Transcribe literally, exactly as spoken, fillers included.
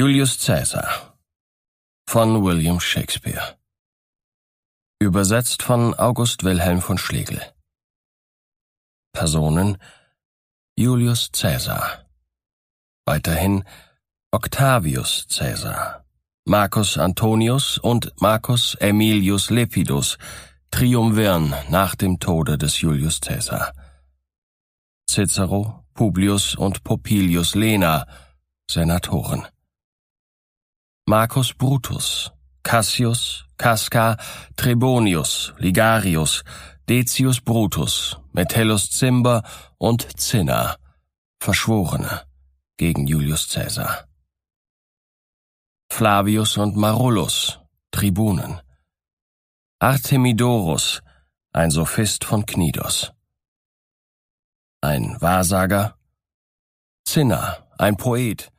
Julius Caesar von William Shakespeare. Übersetzt von August Wilhelm von Schlegel. Personen: Julius Caesar. Weiterhin Octavius Caesar, Marcus Antonius und Marcus Aemilius Lepidus triumviren nach dem Tode des Julius Caesar. Cicero, Publius und Popilius Lena, Senatoren. Marcus Brutus, Cassius, Casca, Trebonius, Ligarius, Decius Brutus, Metellus Cimber und Cinna, Verschworene gegen Julius Caesar. Flavius und Marullus, Tribunen. Artemidorus, ein Sophist von Knidos. Ein Wahrsager. Cinna, ein Poet,